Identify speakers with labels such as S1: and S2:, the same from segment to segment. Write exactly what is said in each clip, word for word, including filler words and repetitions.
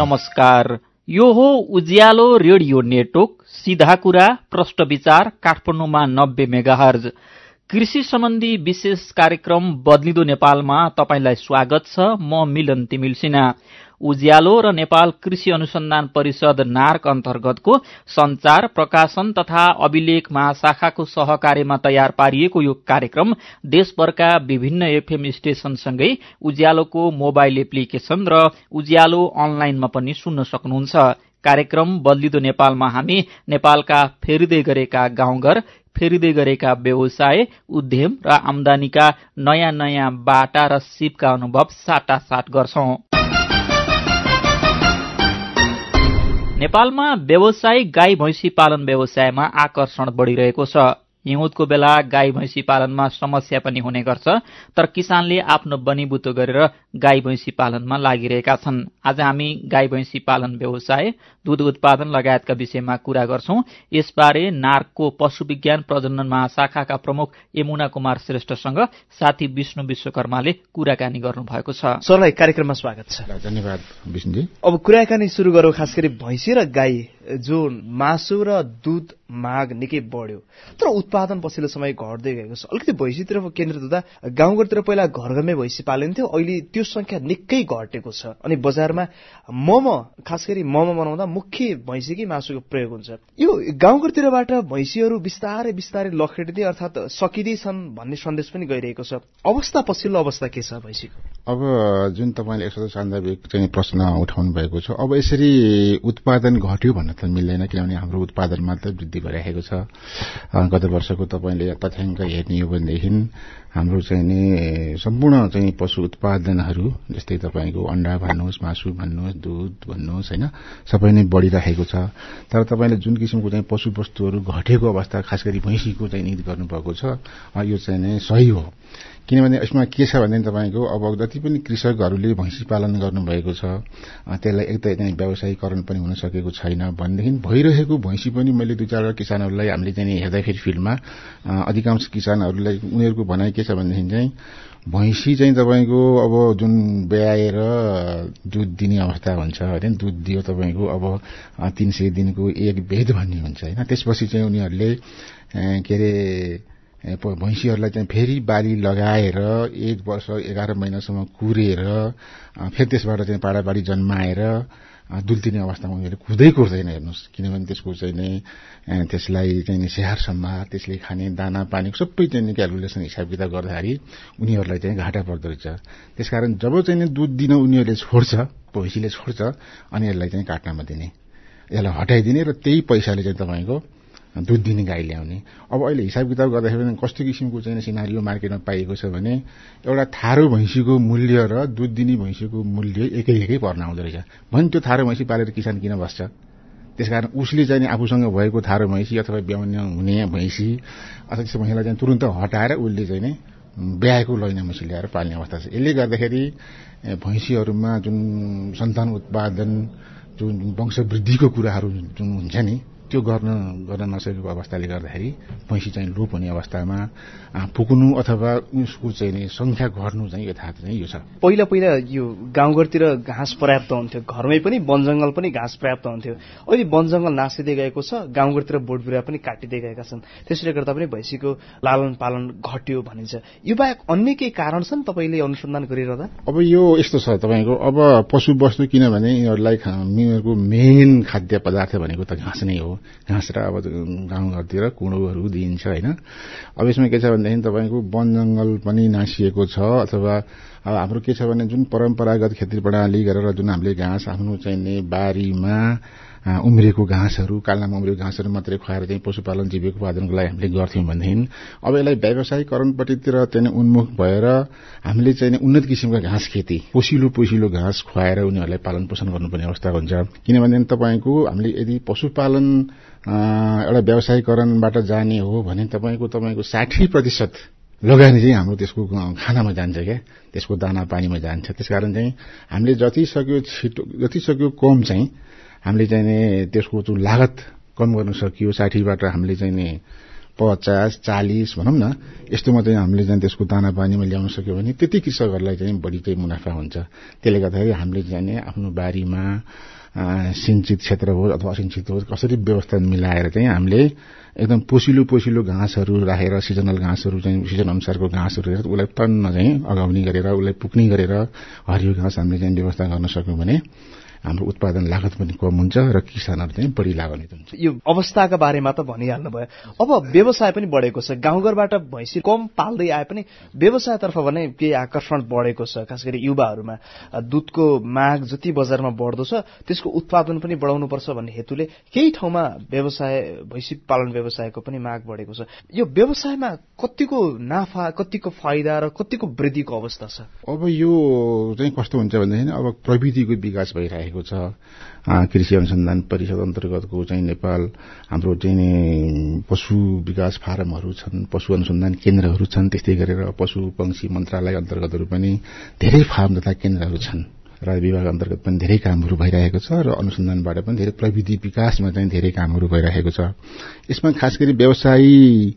S1: नमस्कार, यो हो उज्यालो रेडियो नेटवर्क, सीधा कुरा प्रश्न विचार, काठमाडौँमा नब्बे मेगाहर्ज। कृषि सम्बन्धी विशेष कार्यक्रम बदलिदो नेपालमा तपाईंलाई स्वागत छ। म मिलन तिमिल सिन्हा। उज्यालो र नेपाल कृषि अनुसन्धान परिषद नार्क अन्तर्गतको संचार, प्रकाशन तथा अभिलेख महाशाखाको सहकार्यमा तयार पारिएको यो कार्यक्रम देशभरका विभिन्न एफएम स्टेशनसँगै उज्यालोको मोबाइल एप्लिकेशन र उज्यालो अनलाइनमा पनि सुन्न सक्नुहुन्छ। कार्यक्रम बदलिदो नेपालमा हामी नेपालका फेरिँदै गरेका गाउँघर, फेरिँदै गरेका व्यवसाय, उद्यम र आमदानीका नयाँ नयाँ बाटा र सिपका अनुभव साटासाट गर्छौं। नेपालमा व्यावसायिक गाई भैंसी पालन व्यवसायमा आकर्षण बढ़िरहेको छ। हिउँदको बेला गाई भैंसी पालनमा समस्या पनि हुने गर्छ, तर किसानले आफ्नो बनिबुतो गरेर गाई भैंसी पालनमा लागिरहेका छन्। आज हामी गाई भैंसी पालन व्यवसाय, दूध उत्पादन लगायतका विषयमा कुरा गर्छौं। यसबारे नार्कको पशु विज्ञान प्रजनन महाशाखाका प्रमुख यमुना कुमार श्रेष्ठसँग साथी विष्णु विश्वकर्माले कुराकानी गर्नु भएको छ।
S2: सरलाई कार्यक्रममा स्वागत छ।
S3: धन्यवाद विष्णुजी।
S2: अब कुराकानी सुरु गरौँ। खास गरी भैंसी र गाई जो मासु र दूध माग निकै बढ्यो, तर उत्पादन पछिल्लो समय घट्दै गएको छ। अलिकति भैंसीतिर केन्द्रित हुँदा गाउँघरतिर पहिला घर घरमै भैंसी पालिन्थ्यो, अहिले त्यो संख्या निकै घटेको छ। अनि बजारमा मोमो, खास गरी मोमो बनाउँदा मुख्य भैंसीकै मासुको प्रयोग हुन्छ। यो गाउँघरतिरबाट भैंसीहरू बिस्तारै बिस्तारै लखेट्दै अर्थात् सकिँदै छन् भन्ने सन्देश पनि गइरहेको छ। अवस्था पछिल्लो अवस्था के छ भैंसीको?
S3: अब जुन तपाईँले यसो सान्दर्भिक चाहिँ प्रश्न उठाउनु भएको छ, अब यसरी उत्पादन घट्यो भन्न त मिल्दैन, किनभने हाम्रो उत्पादन मात्र वृद्धि भइरहेको छ। गत वर्षको तपाईँले तथ्याङ्क हेर्ने हो भनेदेखि हाम्रो चाहिँ नि सम्पूर्ण चाहिँ पशु उत्पादनहरू, जस्तै तपाईँको अन्डा भन्नुहोस्, मासु भन्नुहोस्, दुध भन्नुहोस्, होइन, सबै नै बढिरहेको छ। तर तपाईँले जुन किसिमको चाहिँ पशु वस्तुहरू घटेको अवस्था खास गरी भैँसीको चाहिँ निध गर्नुभएको छ, यो चाहिँ नै सही हो। किनभने यसमा के छ भने तपाईँको अब जति पनि कृषकहरूले भैँसी पालन गर्नुभएको छ, त्यसलाई एक त चाहिँ व्यावसायिकरण पनि हुन सकेको छैन भनेदेखि भइरहेको भैँसी पनि मैले दुई चारवटा किसानहरूलाई हामीले चाहिँ हेर्दाखेरि फिल्डमा अधिकांश किसानहरूलाई उनीहरूको भनाइ के छ भनेदेखि चाहिँ भैँसी चाहिँ तपाईँको अब जुन ब्याएर दुध दिने अवस्था हुन्छ होइन, दुध दियो तपाईँको अब तीन सय दिनको एक भेद भन्ने हुन्छ होइन। त्यसपछि चाहिँ उनीहरूले के अरे भैँसीहरूलाई चाहिँ फेरि बाली लगाएर एक वर्ष एघार महिनासम्म कुरेर फेरि त्यसबाट चाहिँ पाडापाडी जन्माएर दुध दिने अवस्थामा उनीहरूले कुर्दै कुर्दैन हेर्नुहोस्। किनभने त्यसको चाहिँ नै त्यसलाई चाहिँ स्याहार सम्भार, त्यसले खाने दाना पानी सबै चाहिँ क्यालकुलेसन हिसाब किताब गर्दाखेरि उनीहरूलाई चाहिँ घाटा पर्दो रहेछ। त्यसकारण जब चाहिँ दुध दिन उनीहरूले छोड्छ, भैँसीले छोड्छ, अनि यसलाई चाहिँ काट्नमा दिने, यसलाई हटाइदिने र त्यही पैसाले चाहिँ तपाईँको दुध दिने गाई ल्याउने। अब अहिले हिसाब किताब गर्दाखेरि कस्तो किसिमको चाहिँ सिनारियो मार्केटमा पाइएको छ भने एउटा थारो भैँसीको मूल्य र दुध दिने भैँसीको मूल्य एकै एकै पर्न आउँदो रहेछ। भने त्यो थारो भैँसी पालेर किसान किन बस्छ? त्यसकारण उसले चाहिँ आफूसँग भएको थारो भैँसी अथवा ब्याउन हुने भैँसी अथवा त्यस्तो भैँसीलाई चाहिँ तुरन्त हटाएर उसले चाहिँ नै ब्याएको लैना मसी ल्याएर पाल्ने अवस्था छ। यसले गर्दाखेरि भैँसीहरूमा जुन सन्तान उत्पादन, जुन वंशवृद्धिको कुराहरू जुन हुन्छ नि, त्यो गर्न गर्न नसकेको अवस्थाले गर्दाखेरि भैँसी चाहिँ लोप हुने अवस्थामा पुग्नु अथवा उसको चाहिँ नि संख्या घट्नु चाहिँ यथार्थ चाहिँ यो छ।
S2: पहिला पहिला यो गाउँघरतिर घाँस पर्याप्त हुन्थ्यो, घरमै पनि वनजङ्गल पनि घाँस पर्याप्त हुन्थ्यो। अहिले वनजङ्गल नासिँदै गएको छ, गाउँघरतिर बोट बिरुवा पनि काटिँदै गएका छन्। त्यसैले गर्दा पनि भैँसीको लालन पालन घट्यो भनिन्छ। यो बाहेक अन्य केही कारण छन् तपाईँले अनुसन्धान गरिरहँदा?
S3: अब यो यस्तो छ तपाईँको, अब पशु वस्तु किनभने यिनीहरूलाई यिनीहरूको मेन खाद्य पदार्थ भनेको त घाँस नै हो। घाँस र अब गाउँघरतिर कुँडोहरू दिइन्छ होइन। अब यसमा के छ भनेदेखि तपाईँको वन जङ्गल पनि नासिएको छ, अथवा अब हाम्रो के छ भने जुन परम्परागत खेती प्रणाली गरेर जुन हामीले घाँस आफ्नो चाहिँ बारीमा उम्रेको घाँसहरू, कालनामा उम्रेको घाँसहरू मात्रै खुवाएर चाहिँ पशुपालन जीविकोपार्जनको लागि हामीले गर्थ्यौँ भनेदेखि अब यसलाई व्यावसायिकरणपट्टितिर चाहिँ उन्मुख भएर हामीले चाहिँ उन्नत किसिमका घाँस खेती, पोसिलो पोसिलो घाँस खुवाएर उनीहरूलाई पालन पोषण गर्नुपर्ने अवस्था हुन्छ। किनभने तपाईँको हामीले यदि पशुपालन एउटा व्यावसायिकरणबाट जाने हो भने तपाईँको तपाईँको साठी प्रतिशत लगानी चाहिँ हाम्रो त्यसको खानामा जान्छ क्या, त्यसको दाना पानीमा जान्छ। त्यसकारण चाहिँ हामीले जति सक्यो छिटो जति सक्यो कम चाहिँ हामीले चाहिँ नि त्यसको जुन लागत कम गर्न सकियो, साठीबाट हामीले चाहिँ नि पचास चालीस भनौँ न यस्तोमा चाहिँ हामीले चाहिँ त्यसको दाना पानीमा ल्याउन सक्यो भने त्यति कृषकहरूलाई चाहिँ बढी चाहिँ मुनाफा हुन्छ। त्यसले गर्दाखेरि हामीले चाहिँ आफ्नो बारीमा सिंचित क्षेत्र होस् अथवा असिंचित होस् कसरी व्यवस्था मिलाएर चाहिँ हामीले एकदम पोसिलो पोसिलो घाँसहरू राखेर सिजनल घाँसहरू चाहिँ सिजन अनुसारको घाँसहरू राखेर उसलाई तन्न चाहिँ अगाउनी गरेर उसलाई पुग्ने गरेर हरियो घाँस हामीले चाहिँ व्यवस्था गर्न सक्यौं भने हाम्रो उत्पादन लागत पनि कम हुन्छ र किसानहरू चाहिँ बढी लाभान्वित हुन्छ।
S2: यो अवस्थाका बारेमा त भनिहाल्नु भयो। अब व्यवसाय पनि बढेको छ, गाउँघरबाट भैँसी कम पाल्दै आए पनि व्यवसायतर्फ भने केही आकर्षण बढेको छ, खास गरी युवाहरूमा। दुधको माग जति बजारमा बढ्दो छ त्यसको उत्पादन पनि बढाउनुपर्छ भन्ने हेतुले केही ठाउँमा व्यवसाय भैँसी पालन व्यवसायको पनि माग बढेको छ। यो व्यवसायमा कतिको नाफा, कतिको फाइदा र कतिको वृद्धिको अवस्था छ?
S3: अब यो चाहिँ कस्तो हुन्छ भन्दाखेरि अब प्रविधिको विकास भइरहेको छ। कृषि अनुसन्धान परिषद अन्तर्गतको चाहिँ नेपाल हाम्रो चाहिँ पशु विकास फारमहरू छन्, पशु अनुसन्धान केन्द्रहरू छन्। त्यस्तै गरेर पशु पंक्षी मन्त्रालय अन्तर्गतहरू पनि धेरै फार्म तथा केन्द्रहरू छन् र विभाग अन्तर्गत पनि धेरै कामहरू भइरहेको छ र अनुसन्धानबाट पनि धेरै प्रविधि विकासमा चाहिँ धेरै कामहरू भइरहेको छ। यसमा खास गरी व्यवसायी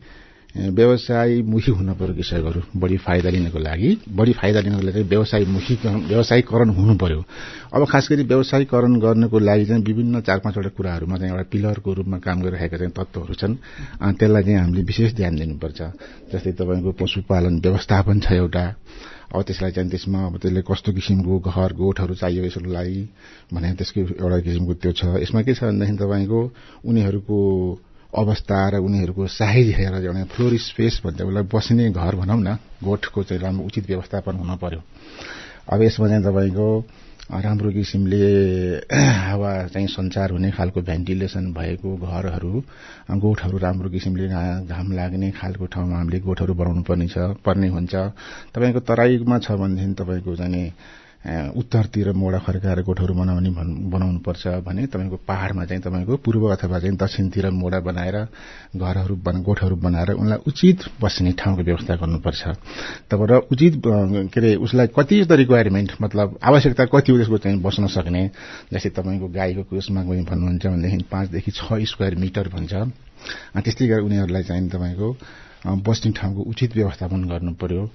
S3: व्यवसायमुखी हुन पर्यो। कृषकहरू बढी फाइदा लिनको लागि बढी फाइदा लिनको लागि व्यवसायमुखी व्यवसायीकरण हुनु पर्यो। अब खास गरी व्यवसायीकरण गर्नको लागि चाहिँ विभिन्न चार पाँचवटा कुराहरूमा चाहिँ एउटा पिलरको रूपमा काम गरिरहेका चाहिँ तत्त्वहरू छन्। त्यसलाई चाहिँ हामीले विशेष ध्यान दिनुपर्छ। जस्तै तपाईँको पशुपालन व्यवस्थापन छ एउटा। अब त्यसलाई चाहिँ त्यसमा अब त्यसले कस्तो किसिमको घर गोठहरू चाहियो यसको लागि भने त्यसको एउटा किसिमको त्यो छ। यसमा के छ भन्दाखेरि तपाईँको उनीहरूको अवस्था र उनीहरूको साइज हेरेर एउटा फ्लोर स्पेस भन्छ, उसलाई बस्ने घर भनौँ न, गोठको चाहिँ राम्रो उचित व्यवस्थापन हुन पर्यो। अब यसमा चाहिँ तपाईँको राम्रो किसिमले हावा चाहिँ सञ्चार हुने खालको भेन्टिलेसन भएको घरहरू, गोठहरू राम्रो किसिमले घाम लाग्ने खालको ठाउँमा हामीले गोठहरू बनाउनु पर्ने छ पर्ने हुन्छ। तपाईँको तराईमा छ भनेदेखि तपाईँको चाहिँ उत्तरतिर मोडा फर्काएर गोठहरू बनाउने बनाउनु पर्छ भने तपाईँको पहाडमा चाहिँ तपाईँको पूर्व अथवा चाहिँ दक्षिणतिर मोडा बनाएर घरहरू गोठहरू बनाएर उनलाई उचित बस्ने ठाउँको व्यवस्था गर्नुपर्छ। तब र उचित के अरे उसलाई कति त रिक्वायरमेन्ट मतलब आवश्यकता कति हो त्यसको चाहिँ बस्न सक्ने। जस्तै तपाईँको गाईको कुसमा भन्नुहुन्छ भनेदेखि पाँचदेखि छ स्क्वायर मिटर भन्छ। त्यस्तै गरेर उनीहरूलाई चाहिँ तपाईँको बस्ने ठाउँको उचित व्यवस्थापन गर्नु पर्यो।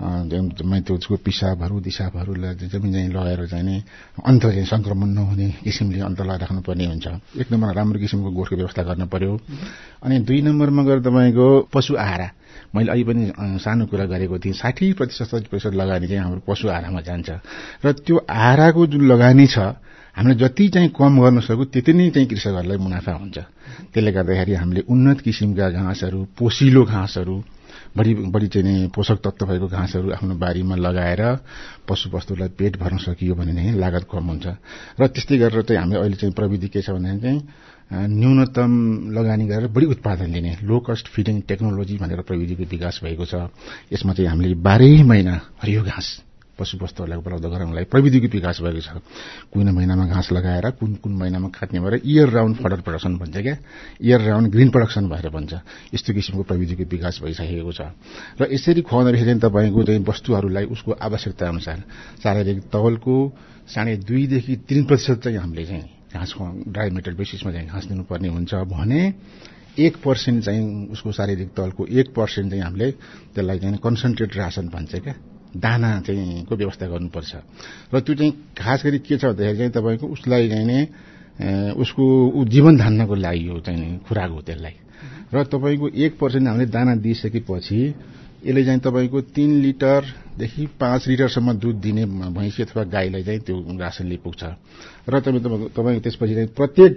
S3: त्यो उसको पिसाबहरू दिसाबहरूलाई जमिन चाहिँ लगाएर चाहिँ अन्त चाहिँ संक्रमण नहुने किसिमले अन्त लगाइराख्नु पर्ने हुन्छ। एक नम्बर राम्रो किसिमको गोठको व्यवस्था गर्न पर्यो। अनि दुई नम्बरमा गएर तपाईँको पशु आहारा, मैले अहिले पनि सानो कुरा गरेको थिएँ, साठी प्रतिशत सत्तरी प्रतिशत लगानी चाहिँ हाम्रो पशु आहारामा जान्छ र त्यो आहाराको जुन लगानी छ हामीले जति चाहिँ कम गर्न सक्यो त्यति नै चाहिँ कृषकहरूलाई मुनाफा हुन्छ। त्यसले गर्दाखेरि हामीले उन्नत किसिमका घाँसहरू, पोसिलो घाँसहरू, बढी बढी चाहिँ पोषक तत्व भएको घाँसहरू आफ्नो बारीमा लगाएर पशुवस्तुलाई पेट भर्न सकियो भने नै लागत कम हुन्छ। र त्यस्तै गरेर चाहिँ हामीले अहिले चाहिँ प्रविधि के छ भने चाहिँ न्यूनतम लगानी गरेर बढी उत्पादन लिने लो कस्ट फिडिङ टेक्नोलोजी भनेर प्रविधिको विकास भएको छ। यसमा चाहिँ हामीले बाह्रै महिना हरियो घाँस पशुवस्तुहरूलाई उपलब्ध गराउनलाई प्रविधिको विकास भएको छ। कुन महिनामा घाँस लगाएर कुन कुन महिनामा काट्ने भएर इयर राउन्ड फडर प्रोडक्सन भन्छ क्या, इयर राउन्ड ग्रिन प्रोडक्सन भएर भन्छ। यस्तो किसिमको प्रविधिको विकास भइसकेको छ र यसरी खुवाउँदाखेरि चाहिँ तपाईँको चाहिँ वस्तुहरूलाई उसको आवश्यकता अनुसार शारीरिक तौलको साढे दुईदेखि तीन प्रतिशत चाहिँ हामीले चाहिँ घाँस ड्राई मेटल बेसिसमा चाहिँ घाँस दिनुपर्ने हुन्छ भने एक पर्सेन्ट चाहिँ उसको शारीरिक तौलको एक पर्सेन्ट चाहिँ हामीले त्यसलाई चाहिँ कन्सन्ट्रेट रासन भन्छ क्या, दाना चाहिँ को व्यवस्था गर्नुपर्छ। र त्यो चाहिँ खास गरी के छ भन्दाखेरि चाहिँ तपाईँको उसलाई चाहिँ उसको जीवन धान्नको लागि हो चाहिँ खुराक हो त्यसलाई। र तपाईँको एक पर्सेन्ट हामीले दाना दिइसकेपछि यसले चाहिँ तपाईँको तीन लिटरदेखि पाँच लिटरसम्म दुध दिने भैँसी अथवा गाईलाई चाहिँ त्यो रासनले पुग्छ। र तपाईँ तपाईँको त्यसपछि चाहिँ प्रत्येक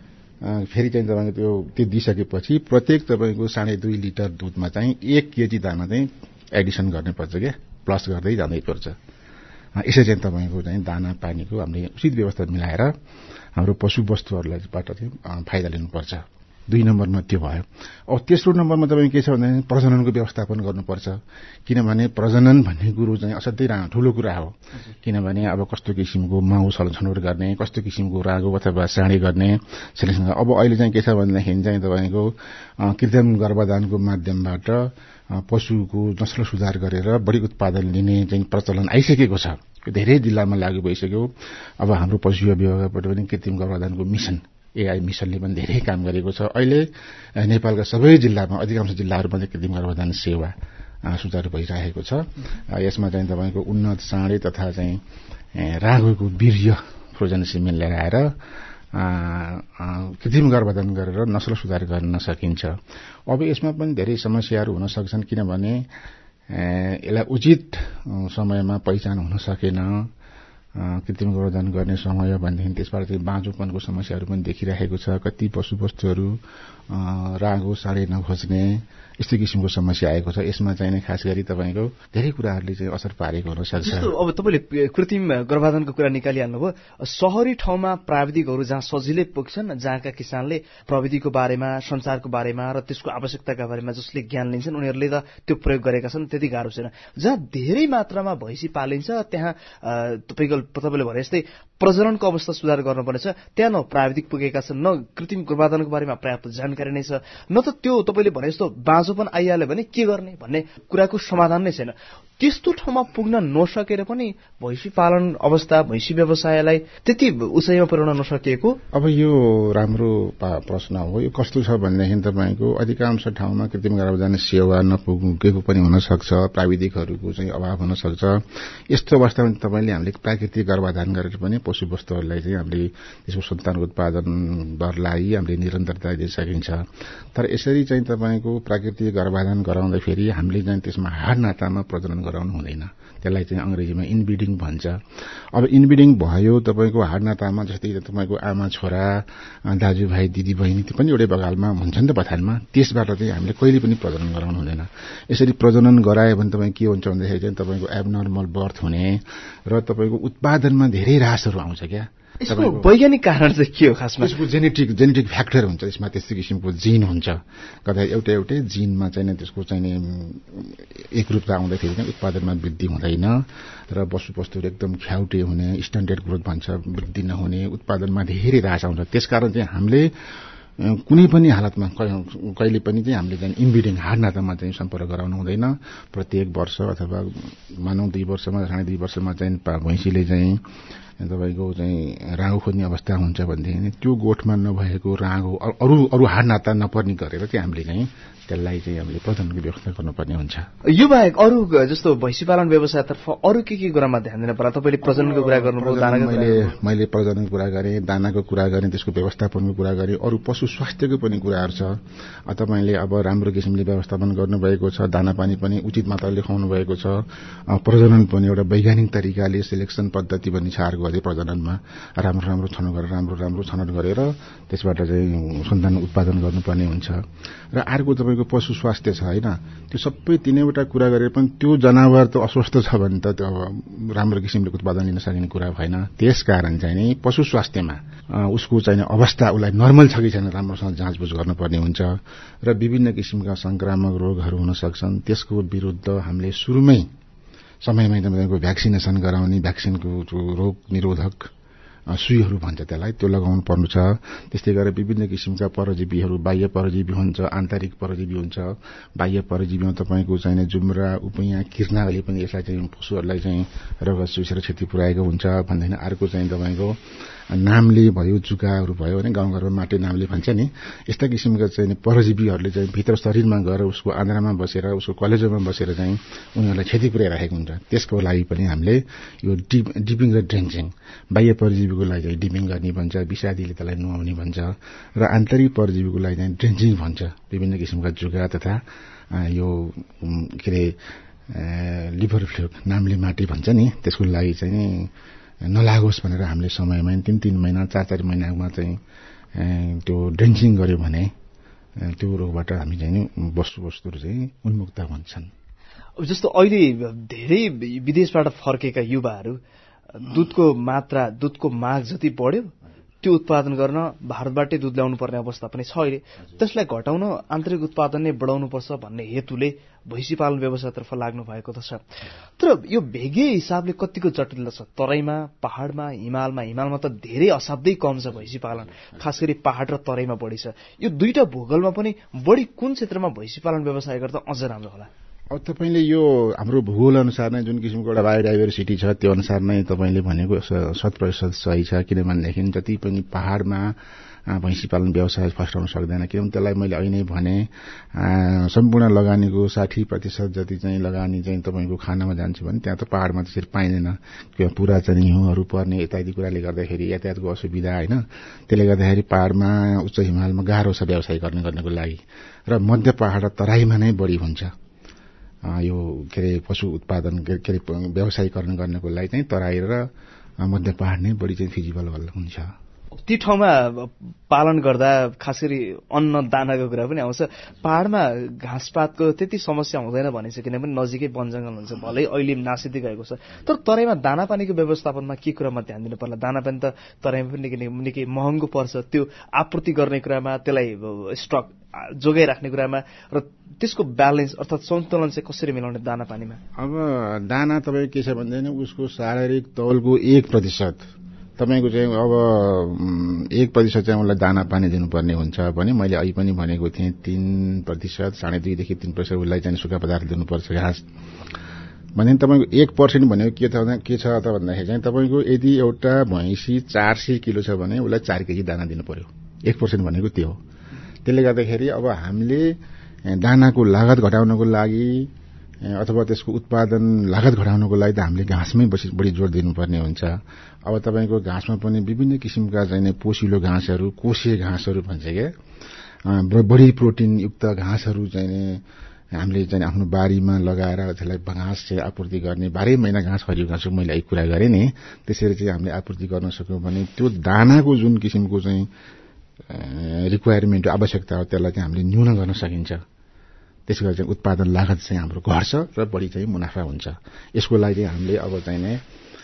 S3: फेरि चाहिँ तपाईँको त्यो त्यो दिइसकेपछि प्रत्येक तपाईँको साढे दुई लिटर दुधमा चाहिँ एक केजी दाना चाहिँ एडिसन गर्नुपर्छ क्या, प्लस गर्दै जाँदै पर्छ। यसरी चाहिँ तपाईँको चाहिँ दाना पानीको हामीले उचित व्यवस्था मिलाएर हाम्रो पशु वस्तुहरूलाईबाट चाहिँ फाइदा लिनुपर्छ। दुई नम्बरमा त्यो भयो। अब तेस्रो नम्बरमा तपाईँ के छ भने प्रजननको व्यवस्थापन गर्नुपर्छ। किनभने प्रजनन भन्ने कुरो चाहिँ असाध्यै ठूलो कुरा हो। किनभने अब कस्तो किसिमको माउ छलछनौट गर्ने, कस्तो किसिमको रागो अथवा साँडे गर्ने सिलेक्सन। अब अहिले चाहिँ के छ भन्दाखेरि चाहिँ तपाईँको कृत्रिम गर्भधानको माध्यमबाट पशुको नस्ल सुधार गरेर बढी उत्पादन लिने चाहिँ प्रचलन आइसकेको छ, धेरै जिल्लामा लागू भइसक्यो। अब हाम्रो पशु विभागबाट पनि कृत्रिम गर्भधानको मिसन एआई मिसनले पनि धेरै काम गरेको छ। अहिले नेपालका सबै जिल्लामा अधिकांश जिल्लाहरूमा चाहिँ कृत्रिम गर्भधान सेवा सुचारू भइरहेको छ। यसमा चाहिँ तपाईँको उन्नत साँडे तथा चाहिँ रागोको वीर्य फ्रोजन सिमेन लिएर आएर कृत्रिम गर्भधारण गरेर नस्ल सुधार गर्न सकिन्छ। अब यसमा पनि धेरै समस्याहरू हुन सक्छन्, किनभने यसलाई उचित समयमा पहिचान हुन सकेन। कृत्रिम गर्भधारण गर्ने समय भनेदेखि त्यसबाट चाहिँ बाँझोपनको समस्याहरू पनि देखिरहेको छ। कति पशुवस्तुहरू रागो साँडे नखोज्ने यस्तो किसिमको समस्या आएको छ। यसमा चाहिँ खास गरी तपाईँको धेरै कुराहरूले चाहिँ असर पारेको हुन सक्छ।
S2: अब तपाईँले कृत्रिम गर्भधारणको कुरा निकालिहाल्नुभयो। शहरी ठाउँमा प्राविधिकहरू जहाँ सजिलै पुग्छन्, जहाँका किसानले प्रविधिको बारेमा, संचारको बारेमा र त्यसको आवश्यकताका बारेमा जसले ज्ञान लिन्छन् उनीहरूले त त्यो प्रयोग गरेका छन्, त्यति गाह्रो छैन। जहाँ धेरै मात्रामा भैँसी पालिन्छ त्यहाँ तपाईँको तपाईँले भने जस्तै प्रजननको अवस्था सुधार गर्नुपर्नेछ, त्यहाँ न प्राविधिक पुगेका छन्, न कृत्रिम गर्भधारणको बारेमा पर्याप्त जानकारी नै छ, न त त्यो तपाईँले भने जस्तो बाँझोपन आइहाल्यो भने के गर्ने भन्ने कुराको समाधान नै छैन। त्यस्तो ठाउँमा पुग्न नसकेर पनि भैँसी पालन अवस्था, भैँसी व्यवसायलाई त्यति उचाइमा पुर्याउन नसकिएको।
S3: अब यो राम्रो प्रश्न हो। यो कस्तो छ भनेदेखि तपाईँको अधिकांश ठाउँमा कृत्रिम गर्भधारण सेवा नपुगेको पनि हुन सक्छ, प्राविधिकहरूको चाहिँ अभाव हुन सक्छ। यस्तो अवस्थामा तपाईँले हामीले प्राकृतिक गर्भधारण गरेर पनि पशुवस्तुहरूलाई चाहिँ हामीले त्यसको सन्तानको उत्पादन दरलाई हामीले निरन्तरता दिन सकिन्छ। तर यसरी चाहिँ तपाईँको प्राकृतिक गर्भधारण गराउँदाखेरि हामीले चाहिँ त्यसमा हाड नातामा प्रजनन गराउनु हुँदैन। त्यसलाई चाहिँ अंग्रेजीमा इनब्रिडिङ भन्छ। अब इनब्रिडिङ भयो तपाईँको हाड नातामा, जस्तै तपाईँको आमा छोरा, दाजुभाइ, दिदी बहिनी त्यो पनि एउटै बगालमा हुन्छ नि त बथानमा, त्यसबाट चाहिँ हामीले कहिले पनि प्रजनन गराउनु हुँदैन। यसरी प्रजनन गरायो भने तपाईँ के हुन्छ भन्दाखेरि चाहिँ तपाईँको एबनर्मल बर्थ हुने र तपाईँको उत्पादनमा धेरै ह्रासहरू आउँछ। क्या
S2: यसको वैज्ञानिक कारण चाहिँ के हो? खासमा
S3: यसको जेनेटिक जेनेटिक फ्याक्टर हुन्छ, यसमा त्यस्तो किसिमको जिन हुन्छ। कतै एउटै एउटै जिनमा चाहिँ त्यसको चाहिँ एकरूपता आउँदाखेरि चाहिँ उत्पादनमा वृद्धि हुँदैन र पशुवस्तुहरू एकदम ख्याउटे हुने, स्ट्यान्डर्ड ग्रोथ भन्छ, वृद्धि नहुने, उत्पादनमा धेरै ह्रास आउँछ। त्यसकारण चाहिँ हामीले कुनै पनि हालतमा कहिले पनि चाहिँ हामीले चाहिँ इनब्रिडिङ हाड नातामा चाहिँ सम्पर्क गराउनु हुँदैन। प्रत्येक वर्ष अथवा मानौ दुई वर्षमा साढे दुई वर्षमा चाहिँ भैँसीले चाहिँ तपाईँको चाहिँ रागो खोज्ने अवस्था हुन्छ भनेदेखि त्यो गोठमा नभएको रागो अरू अरू हाड नाता नपर्ने गरेर चाहिँ हामीले चाहिँ त्यसलाई चाहिँ हामीले प्रजननको व्यवस्था गर्नुपर्ने हुन्छ।
S2: यो बाहेक अरू जस्तो भैँसी पालन व्यवसायतर्फ अरू के के कुरामा ध्यान दिन पर्ला? तपाईँले प्रजननको कुरा गर्नुभयो, दानाको
S3: मैले मैले प्रजनको कुरा गरेँ, दानाको कुरा गरेँ, त्यसको व्यवस्थापनको कुरा गरेँ, अरू पशु स्वास्थ्यको पनि कुराहरू छ। तपाईँले अब राम्रो किसिमले व्यवस्थापन गर्नुभएको छ, दाना पानी पनि उचित मात्राले खुवाउनु भएको छ, प्रजनन पनि एउटा वैज्ञानिक तरिकाले सिलेक्सन पद्धति पनि छ अर्को अझै प्रजननमा, राम्रो राम्रो छनौट गरेर राम्रो राम्रो छनौट गरेर त्यसबाट चाहिँ सन्तान उत्पादन गर्नुपर्ने हुन्छ। र अर्को तपाईँको पशु स्वास्थ्य छ होइन, त्यो सबै तीनैवटा कुरा गरेर पनि त्यो जनावर त अस्वस्थ छ भने त त्यो राम्रो किसिमले उत्पादन लिन सकिने कुरा भएन। त्यसकारण चाहिँ नि पशु स्वास्थ्यमा उसको चाहिँ अवस्था, उसलाई नर्मल छ कि छैन राम्रोसँग जाँचबुझ गर्नुपर्ने हुन्छ। र विभिन्न किसिमका संक्रामक रोगहरू हुन सक्छन्, त्यसको विरुद्ध हामीले सुरुमै समयमै तपाईँको भ्याक्सिनेसन गराउने, भ्याक्सिनको रोग निरोधक सुईहरू भन्छ त्यसलाई, त्यो लगाउनु पर्नु छ। त्यस्तै गरेर विभिन्न किसिमका परजीवीहरू, बाह्य परजीवी हुन्छ, आन्तरिक परजीवी हुन्छ। बाह्य परजीवीमा तपाईँको चाहिने जुम्रा, उपैया, किर्नाले पनि यसलाई चाहिँ पशुहरूलाई चाहिँ रगत चुसेर क्षति पुर्याएको हुन्छ भन्दैन। अर्को चाहिँ तपाईँको नामले भयो, जुकाहरू भयो भने गाउँघरमा माटे नामले भन्छ नि, यस्ता किसिमका चाहिँ परजीवीहरूले चाहिँ भित्र शरीरमा गएर उसको आन्द्रामा बसेर, उसको कलेजोमा बसेर चाहिँ उनीहरूलाई क्षति पुर्याइरहेको हुन्छ। त्यसको लागि पनि हामीले यो डिप डिपिङ र ड्रेन्चिङ, बाह्य परजीवीको लागि चाहिँ डिपिङ गर्ने भन्छ, विषादीले त्यसलाई नुहाउने भन्छ, र आन्तरिक परजीवीको लागि चाहिँ ड्रेन्चिङ भन्छ। विभिन्न किसिमका जुका तथा यो के अरे लिभर फ्लुइड नामले माटी भन्छ नि, त्यसको लागि चाहिँ नलागोस् भनेर हामीले समयमा तीन तीन महिना चार चार महिनामा चाहिँ त्यो ड्रेन्चिङ गर्यो भने त्यो रोगबाट हामी चाहिँ वस्तु वस्तुहरू चाहिँ उन्मुक्त हुन्छन्।
S2: जस्तो अहिले धेरै विदेशबाट फर्केका युवाहरू दुधको मात्रा, दुधको माग जति बढ्यो त्यो उत्पादन गर्न भारतबाटै दुध ल्याउनु पर्ने अवस्था पनि छ अहिले। त्यसलाई घटाउन आन्तरिक उत्पादन नै बढाउनुपर्छ भन्ने हेतुले भैँसी पालन व्यवसायतर्फ लाग्नु भएको त छ। तर यो भेगे हिसाबले कतिको जटिल छ? तराईमा, पहाडमा, हिमालमा हिमालमा त धेरै असाध्यै कम छ भैँसी पालन, खास गरी पहाड र तराईमा बढी छ। यो दुईटा भूगोलमा पनि बढी कुन क्षेत्रमा भैँसी पालन व्यवसाय गर्दा अझ राम्रो होला?
S3: अब तपाईँले यो हाम्रो भूगोल अनुसार नै जुन किसिमको एउटा बायोडाइभर्सिटी छ त्यो अनुसार नै तपाईँले भनेको शत प्रतिशत सही छ। किनभनेदेखि जति पनि पहाडमा भैँसी पालन व्यवसाय फस्टाउन सक्दैन, किनभने त्यसलाई मैले अहिले नै भने सम्पूर्ण लगानीको साठी प्रतिशत जति चाहिँ लगानी चाहिँ तपाईँको खानामा जान्छ भने त्यहाँ त पहाडमा त्यसरी पाइँदैन। पुरा चाहिँ हिउँहरू पर्ने इत्यादि कुराले गर्दाखेरि यातायातको असुविधा होइन, त्यसले गर्दाखेरि पहाडमा उच्च हिमालमा गाह्रो छ व्यवसाय गर्ने गर्नको लागि र मध्य पहाड र तराईमा नै बढी हुन्छ यो के अरे पशु उत्पादन के अरे व्यवसायीकरण गर्नको लागि चाहिँ तराई र मध्य पहाड नै बढी चाहिँ फिजिबल हुन्छ।
S2: ती ठाउँमा पालन गर्दा खास गरी अन्न दानाको कुरा पनि आउँछ। पहाडमा घाँसपातको त्यति समस्या हुँदैन भनेछ, किनभने नजिकै वनजङ्गल हुन्छ, भलै अहिले नासिँदै गएको छ। तर तराईमा दानापानीको व्यवस्थापनमा के कुरामा ध्यान दिनु पर्ला? दानापानी त तराईमा पनि निकै निकै महँगो पर्छ, त्यो आपूर्ति गर्ने कुरामा, त्यसलाई स्टक जोगाइराख्ने कुरामा र त्यसको ब्यालेन्स अर्थात् सन्तुलन चाहिँ कसरी मिलाउने दानापानीमा?
S3: अब दाना तपाईँ के छ भन्दैन, उसको शारीरिक तौलको एक प्रतिशत तपाईँको चाहिँ अब एक प्रतिशत चाहिँ उसलाई दाना पानी दिनुपर्ने हुन्छ भने मैले अहिले पनि भनेको थिएँ तीन प्रतिशत साढे दुईदेखि तीन प्रतिशत उसलाई चाहिँ सुक्खा पदार्थ दिनुपर्छ घाँस भने। तपाईँको एक पर्सेन्ट भनेको के छ के छ त भन्दाखेरि चाहिँ तपाईँको यदि एउटा भैँसी चार सय किलो छ भने उसलाई चार केजी दाना दिनु पर्यो। एक पर्सेन्ट भनेको त्यो हो। त्यसले गर्दाखेरि अब हामीले दानाको लागत घटाउनको लागि अथवा त्यसको उत्पादन लागत घटाउनको लागि त हामीले घाँसमै बढी जोड दिनुपर्ने हुन्छ। अब तपाईँको घाँसमा पनि विभिन्न किसिमका चाहिँ पोसिलो घाँसहरू, कोसे घाँसहरू भन्छ क्या, बढी प्रोटिनयुक्त घाँसहरू चाहिँ हामीले चाहिँ आफ्नो बारीमा लगाएर त्यसलाई घाँस चाहिँ आपूर्ति गर्ने, बाह्रै महिना घाँस हरियो घाँसको मैले एक कुरा गरेँ नि, त्यसरी चाहिँ हामीले आपूर्ति गर्न सक्यौँ भने त्यो दानाको जुन किसिमको चाहिँ रिक्वायरमेन्ट आवश्यकता हो त्यसलाई चाहिँ हामीले न्यून गर्न सकिन्छ। त्यसो गरी चाहिँ उत्पादन लागत चाहिँ हाम्रो घट्छ र बढी चाहिँ मुनाफा हुन्छ। यसको लागि हामीले अब चाहिँ नै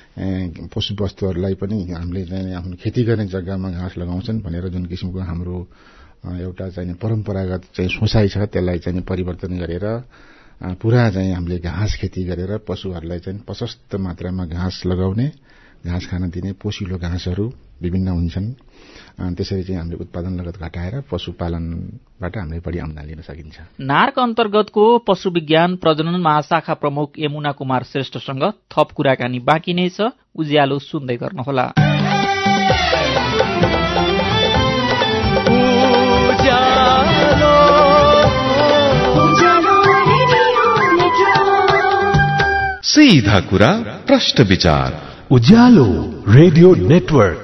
S3: पशु वस्तुहरूलाई पनि हामीले चाहिँ आफ्नो खेती गर्ने जग्गामा घाँस लगाउँछन् भनेर जुन किसिमको हाम्रो एउटा चाहिँ परम्परागत चाहिँ सोचाइ छ त्यसलाई चाहिँ परिवर्तन गरेर पुरा चाहिँ हामीले घाँस खेती गरेर पशुहरूलाई चाहिँ प्रशस्त मात्रामा घाँस लगाउने, घाँस खान दिने पोसिलो घाँसहरू विभिन्न हुन्छन्। त्यसरी चाहिँ हामीले उत्पादन लागत घटाएर पशुपालनबाट हामीले बढी आमदानी लिन सकिन्छ।
S1: नार्क अन्तर्गतको पशु विज्ञान प्रजनन महाशाखा प्रमुख यमुना कुमार श्रेष्ठसँग थप कुराकानी बाँकी नै छ। उज्यालो सुन्दै गर्नुहोला।
S4: सीधा कुरा प्रश्न विचार
S5: Ujyaalo radio network.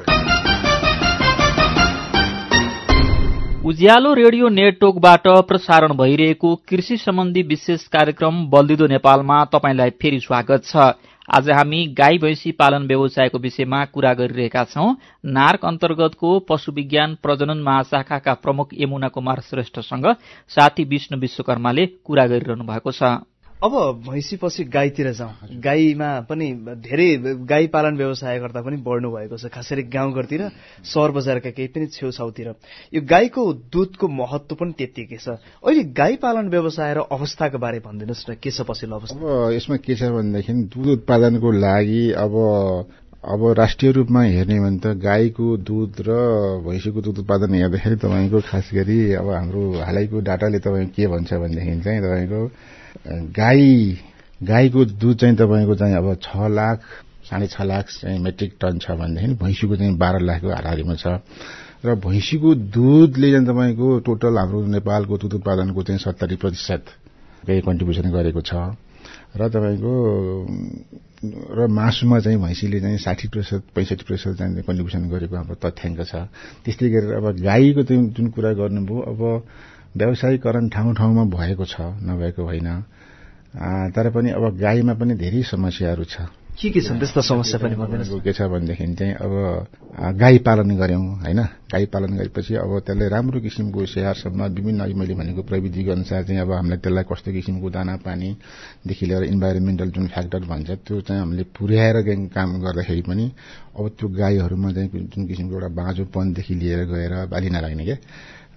S1: Ujyaalo radio नेटवर्कबाट प्रसारण भइरहेको कृषि सम्बन्धी विशेष कार्यक्रम बल्दिदो नेपालमा तपाईंलाई फेरि स्वागत छ। आज हामी गाई भैंसी पालन व्यवसायको विषयमा कुरा गरिरहेका छौं। नार्क अन्तर्गतको पशु विज्ञान प्रजनन महाशाखाका प्रमुख यमुना कुमार श्रेष्ठसँग साथी विष्णु विश्वकर्माले कुरा गरिरहनु भएको छ।
S2: अब भैँसी पछि गाईतिर जाउँ। गाईमा पनि धेरै गाई पालन व्यवसायकर्ता पनि बढ्नु भएको छ, खास गरी गाउँघरतिर, सहर बजारका केही पनि छेउछाउतिर। यो गाईको दुधको महत्व पनि त्यत्तिकै छ। अहिले गाई पालन व्यवसाय र अवस्थाको बारे भनिदिनुहोस् न, के छ पछिल्लो अवस्था?
S3: अब यसमा के छ भनेदेखि दुध उत्पादनको लागि अब अब राष्ट्रिय रूपमा हेर्ने भने त गाईको दुध र भैँसीको दुध उत्पादन हेर्दाखेरि तपाईँको खास गरी अब हाम्रो हालैको डाटाले तपाईँको के भन्छ भनेदेखि चाहिँ तपाईँको गाई गाईको दुध चाहिँ तपाईँको चाहिँ अब छ लाख साढे छ लाख चाहिँ मेट्रिक टन छ भनेदेखि भैँसीको चाहिँ बाह्र लाखको हाराहारीमा छ। र भैँसीको दुधले चाहिँ तपाईँको टोटल हाम्रो नेपालको दुध उत्पादनको चाहिँ सत्तरी प्रतिशत कन्ट्रिब्युसन गरेको छ। र तपाईँको र मासुमा चाहिँ भैँसीले चाहिँ साठी प्रतिशत पैंसठी प्रतिशत चाहिँ कन्ट्रिब्युसन गरेको हाम्रो तथ्याङ्क छ। त्यस्तै गरेर अब गाईको चाहिँ जुन कुरा गर्नुभयो, अब व्यावसायीकरण ठाउँ ठाउँमा भएको छ, नभएको होइन। तर पनि अब गाईमा पनि धेरै समस्याहरू छ।
S2: के के छन् त्यस्ता समस्या पनि भन्नुहोस्?
S3: के छ भनेदेखि चाहिँ अब गाई पालन गर्यौं हैन, गाई पालन गरेपछि अब त्यसलाई राम्रो किसिमको स्याहारसम्म विभिन्न मैले भनेको प्रविधिको अनुसार चाहिँ अब हामीलाई त्यसलाई कस्तो किसिमको दाना पानीदेखि लिएर इन्भाइरोमेन्टल जुन फ्याक्टर भन्छ त्यो चाहिँ हामीले पुर्याएर काम गर्दाखेरि पनि अब त्यो गाईहरूमा चाहिँ जुन किसिमको एउटा बाँझोपनदेखि लिएर गएर बाली नलाग्ने क्या